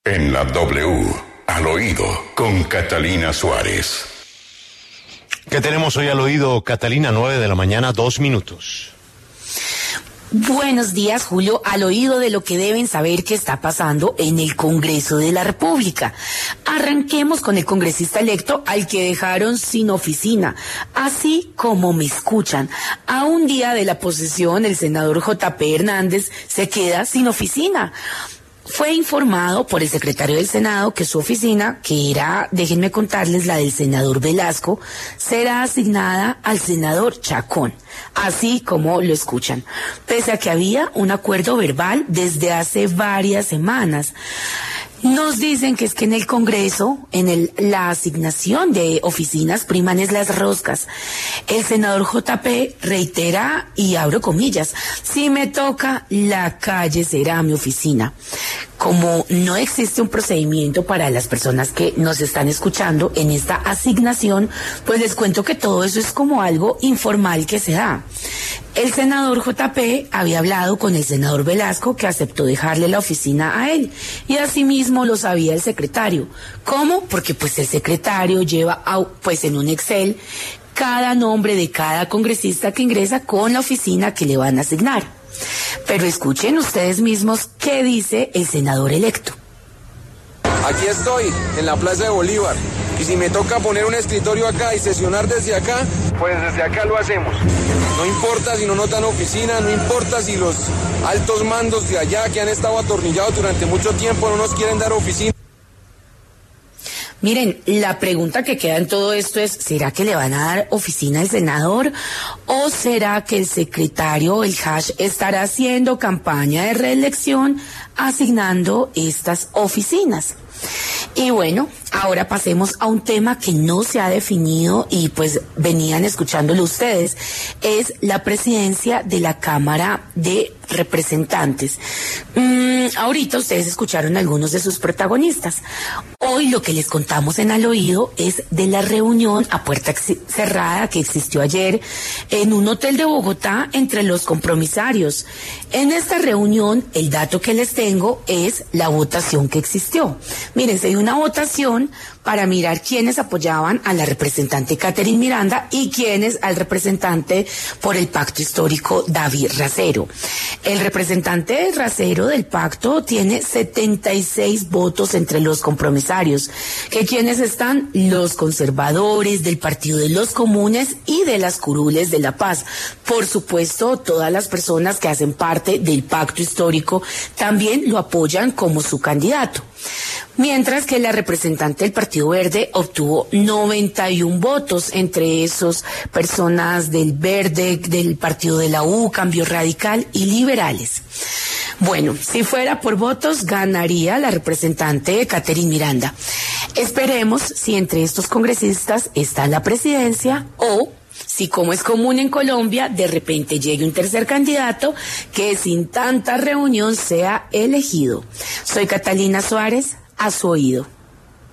En la W, al oído, con Catalina Suárez. ¿Qué tenemos hoy al oído, Catalina? 9 de la mañana, 2 minutos. Buenos días, Julio, al oído de lo que deben saber que está pasando en el Congreso de la República. Arranquemos con el congresista electo al que dejaron sin oficina, así como me escuchan. A un día de la posesión, el senador J.P. Hernández se queda sin oficina. Fue informado por el secretario del Senado que su oficina, que era, déjenme contarles, la del senador Velasco, será asignada al senador Chacón, así como lo escuchan, pese a que había un acuerdo verbal desde hace varias semanas. Nos dicen que es que en el Congreso, la asignación de oficinas priman es las roscas. El senador J.P. reitera, y abro comillas, si me toca, la calle será mi oficina. Como no existe un procedimiento para las personas que nos están escuchando en esta asignación, pues les cuento que todo eso es como algo informal que se da. El senador J.P. había hablado con el senador Velasco, que aceptó dejarle la oficina a él, y asimismo lo sabía el secretario. ¿Cómo? Porque pues el secretario lleva pues en un Excel cada nombre de cada congresista que ingresa con la oficina que le van a asignar. Pero escuchen ustedes mismos qué dice el senador electo. Aquí estoy, en la Plaza de Bolívar, y si me toca poner un escritorio acá y sesionar desde acá, pues desde acá lo hacemos. No importa si no nos dan oficina, no importa si los altos mandos de allá que han estado atornillados durante mucho tiempo no nos quieren dar oficina. Miren, la pregunta que queda en todo esto es, ¿será que le van a dar oficina al senador? ¿O será que el secretario, el Hash, estará haciendo campaña de reelección asignando estas oficinas? Y bueno, ahora pasemos a un tema que no se ha definido y pues venían escuchándolo ustedes, es la presidencia de la Cámara de Representantes. Ahorita ustedes escucharon algunos de sus protagonistas. Hoy lo que les contamos en Al Oído es de la reunión a puerta cerrada que existió ayer en un hotel de Bogotá entre los compromisarios. En esta reunión, el dato que les tengo es la votación que existió. Miren, se dio una votación para mirar quiénes apoyaban a la representante Catherine Miranda y quiénes al representante por el pacto histórico David Racero. El representante Racero del pacto tiene 76 votos entre los compromisarios, que quienes están los conservadores del Partido de los Comunes y de las curules de La Paz. Por supuesto, todas las personas que hacen parte del pacto histórico también lo apoyan como su candidato. Mientras que la representante del Partido Verde obtuvo 91 votos, entre esos personas del Verde, del Partido de la U, Cambio Radical y Liberales. Bueno, si fuera por votos, ganaría la representante Catherine Miranda. Esperemos si entre estos congresistas está la presidencia o si, como es común en Colombia, de repente llegue un tercer candidato que sin tanta reunión sea elegido. Soy Catalina Suárez, a su oído.